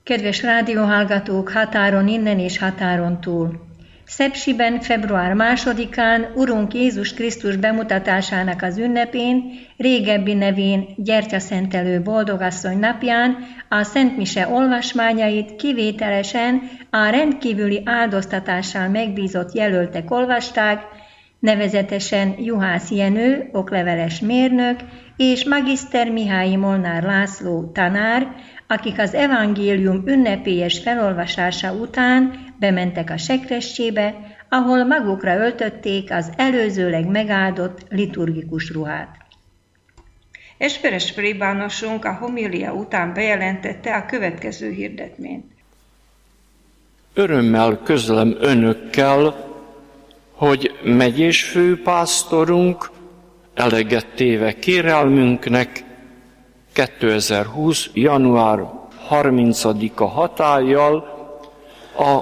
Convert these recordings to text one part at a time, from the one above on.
Kedves rádióhallgatók határon innen és határon túl! Szepsiben február 2-án Urunk Jézus Krisztus bemutatásának az ünnepén, régebbi nevén Gyertyaszentelő Boldogasszony napján a Szent Mise olvasmányait kivételesen a rendkívüli áldoztatással megbízott jelöltek olvasták, nevezetesen Juhász Jenő, okleveles mérnök, és Magiszter Mihály Molnár László tanár, akik az evangélium ünnepélyes felolvasása után bementek a sekressébe, ahol magukra öltötték az előzőleg megáldott liturgikus ruhát. Esperes plébánosunk a homília után bejelentette a következő hirdetményt. Örömmel közlöm önökkel, hogy megyés főpásztorunk eleget téve kérelmünknek 2020. január 30-a hatállyal a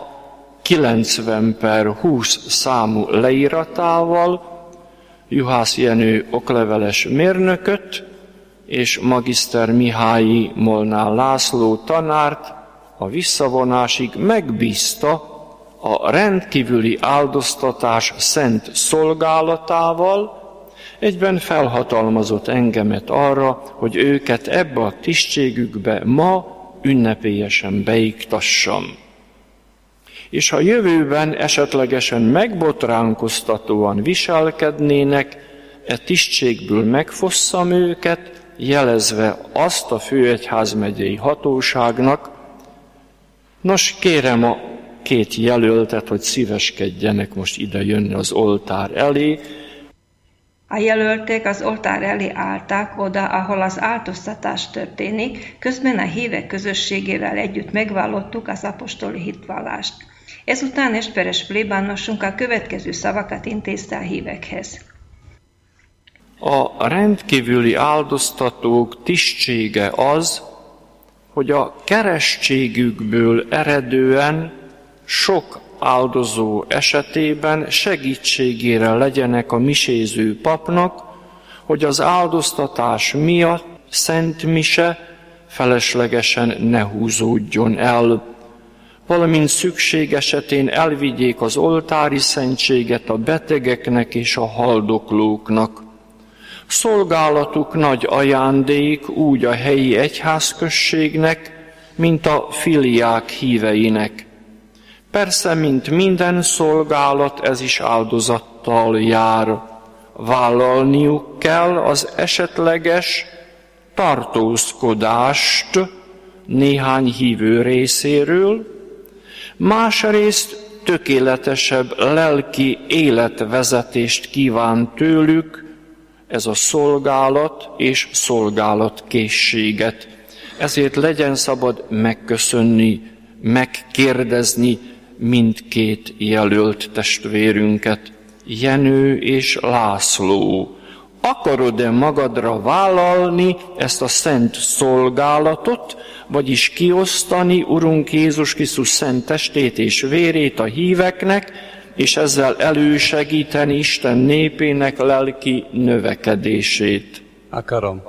90/20 számú leíratával Juhász Jenő okleveles mérnököt és Magiszter Mihály Molnár László tanárt a visszavonásig megbízta a rendkívüli áldoztatás szent szolgálatával, egyben felhatalmazott engemet arra, hogy őket ebbe a tisztségükbe ma ünnepélyesen beiktassam. És ha jövőben esetlegesen megbotránkoztatóan viselkednének, e tisztségből megfosszam őket, jelezve azt a főegyházmegyei hatóságnak. Nos, kérem a két jelöltet, hogy szíveskedjenek most ide jönni az oltár elé. A jelöltek az oltár elé állták oda, ahol az áldoztatás történik, közben a hívek közösségével együtt megvallottuk az apostoli hitvallást. Ezután esperes plébánosunk a következő szavakat intézte a hívekhez. A rendkívüli áldoztatók tisztsége az, hogy a keresztségükből eredően sok áldozó esetében segítségére legyenek a miséző papnak, hogy az áldoztatás miatt szent mise feleslegesen ne húzódjon el, valamint szükség esetén elvigyék az oltári szentséget a betegeknek és a haldoklóknak. Szolgálatuk nagy ajándék úgy a helyi egyházközségnek, mint a filiák híveinek. Persze, mint minden szolgálat, ez is áldozattal jár. Vállalniuk kell az esetleges tartózkodást néhány hívő részéről, másrészt tökéletesebb lelki életvezetést kíván tőlük ez a szolgálat és szolgálatkészséget. Ezért legyen szabad megköszönni, megkérdezni mindkét jelölt testvérünket, Jenő és László. Akarod-e magadra vállalni ezt a szent szolgálatot, vagyis kiosztani Urunk Jézus Krisztus szent testét és vérét a híveknek, és ezzel elősegíteni Isten népének lelki növekedését? Akarom.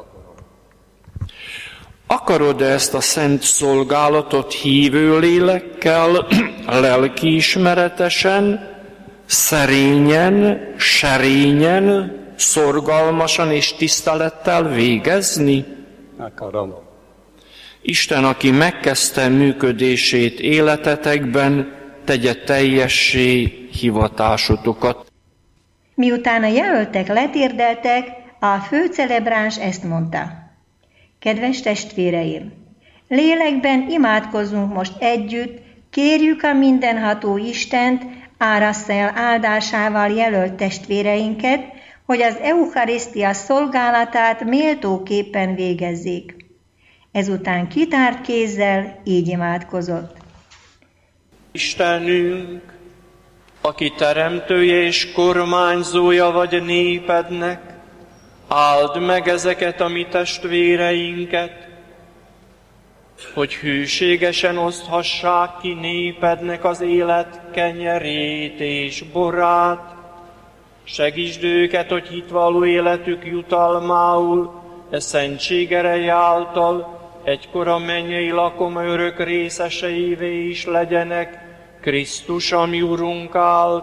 Akarod-e ezt a szent szolgálatot hívő lélekkel, lelkiismeretesen, szerényen, serényen, szorgalmasan és tisztelettel végezni? Akarom. Isten, aki megkezdte működését életetekben, tegye teljessé hivatásotokat. Miután a jelöltek letérdeltek, a főcelebráns ezt mondta. Kedves testvéreim, lélekben imádkozzunk most együtt, kérjük a mindenható Istent, árassza el áldásával jelölt testvéreinket, hogy az eucharisztia szolgálatát méltóképpen végezzék. Ezután kitárt kézzel így imádkozott. Istenünk, aki teremtője és kormányzója vagy népednek, áld meg ezeket a mi testvéreinket, hogy hűségesen oszthassák ki népednek az élet kenyerét és borát. Segítsd őket, hogy hitvalló életük jutalmául, szentség ereje által egykor a mennyei lakoma örök részeseivé is legyenek Krisztus, a mi Urunk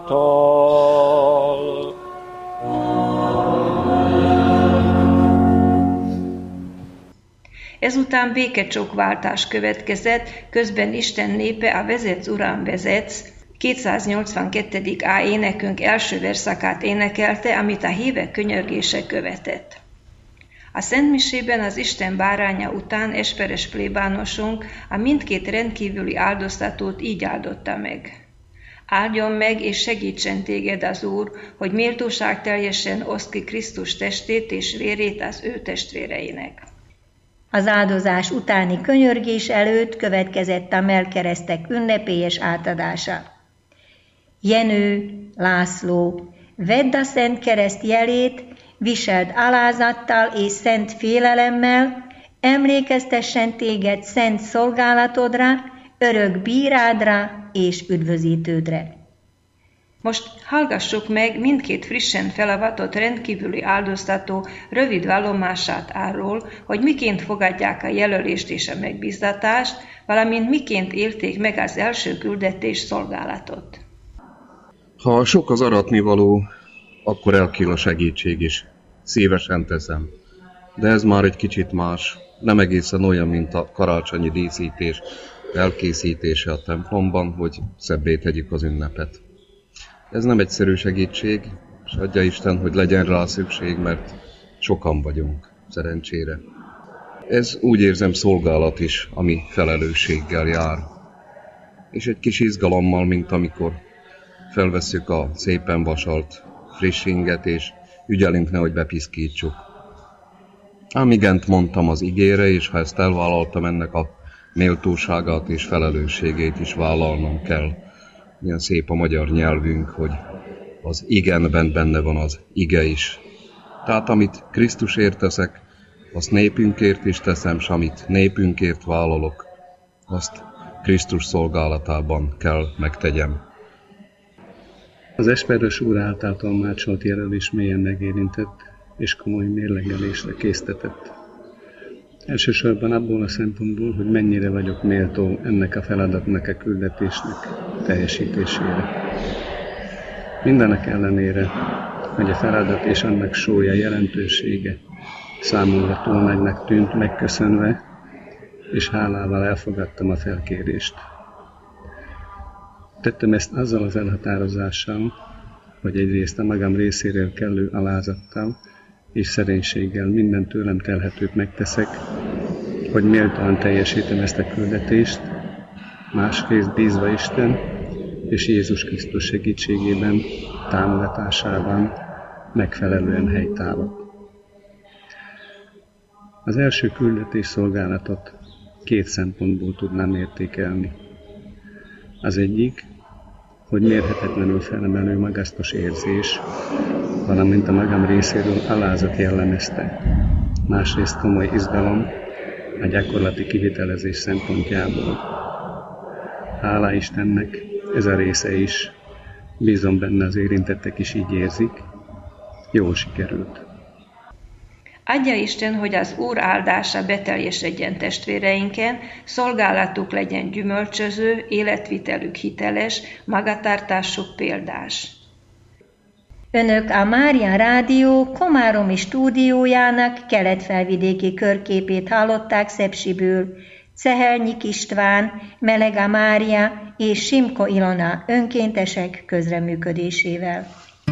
által. Ezután békecsókváltás következett, közben Isten népe a Vezetsz, Uram, vezetsz 282. A énekünk első verszakát énekelte, amit a hívek könyörgése követett. A szentmisében az Isten báránya után esperes plébánosunk a mindkét rendkívüli áldoztatót így áldotta meg. Áldjon meg és segítsen téged az Úr, hogy méltóság teljesen oszd ki Krisztus testét és vérét az ő testvéreinek. Az áldozás utáni könyörgés előtt következett a mellkeresztek ünnepélyes átadása. Jenő, László, vedd a szent kereszt jelét, viseld alázattal és szent félelemmel, emlékeztessen téged szent szolgálatodra, örök bírádra és üdvözítődre. Most hallgassuk meg mindkét frissen felavatott rendkívüli áldoztató rövid vallomását arról, hogy miként fogadják a jelölést és a megbízatást, valamint miként élték meg az első küldetés szolgálatot. Ha sok az aratnivaló, akkor elkél a segítség is. Szívesen teszem. De ez már egy kicsit más, nem egészen olyan, mint a karácsonyi díszítés elkészítése a templomban, hogy szebbé tegyük az ünnepet. Ez nem egyszerű segítség, és adja Isten, hogy legyen rá szükség, mert sokan vagyunk, szerencsére. Ez úgy érzem szolgálat is, ami felelősséggel jár. És egy kis izgalommal, mint amikor felvesszük a szépen vasalt friss inget, és ügyelünk, nehogy bepiszkítsuk. Ám igent mondtam az igére, és ha ezt elvállaltam, ennek a méltóságát és felelősségét is vállalnom kell. Milyen szép a magyar nyelvünk, hogy az igenben benne van az ige is. Tehát amit Krisztusért teszek, azt népünkért is teszem, s amit népünkért vállalok, azt Krisztus szolgálatában kell megtegyem. Az esperes úr által tolmácsolt jelölés mélyen megérintett és komoly mérlegelésre késztetett. Elsősorban abból a szempontból, hogy mennyire vagyok méltó ennek a feladatnak, a küldetésnek teljesítésére. Mindenek ellenére, hogy a feladat és annak súlya, jelentősége számomra túl nagynak tűnt, megköszönve, és hálával elfogadtam a felkérést. Tettem ezt azzal az elhatározással, hogy egyrészt a magam részéről kellő alázattal és szerénységgel minden tőlem telhetőt megteszek, hogy méltóan teljesítem ezt a küldetést, másrészt bízva Isten és Jézus Krisztus segítségében, támogatásában megfelelően helytállok. Az első küldetés szolgálatot két szempontból tudnám értékelni. Az egyik, hogy mérhetetlenül felemelő magasztos érzés, valamint a magam részéről alázat jellemezte. Másrészt komoly izgalom a gyakorlati kivitelezés szempontjából. Hála Istennek, ez a része is, bízom benne az érintettek is így érzik, jól sikerült. Adja Isten, hogy az Úr áldása beteljesedjen testvéreinken, szolgálatuk legyen gyümölcsöző, életvitelük hiteles, magatartásuk példás. Önök a Mária Rádió komáromi stúdiójának keletfelvidéki körképét hallották Szepsiből. Cehelnyik István, Melega Mária és Simko Ilona önkéntesek közreműködésével.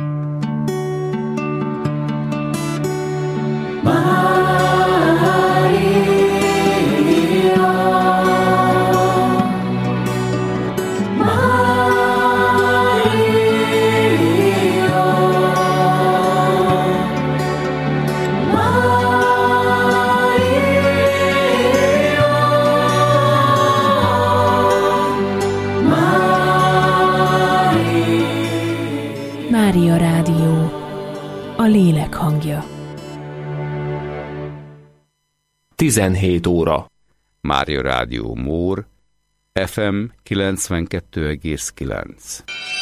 Mária Rádió, a lélek hangja. 17 óra. Mária Rádió Mór, FM 92,9.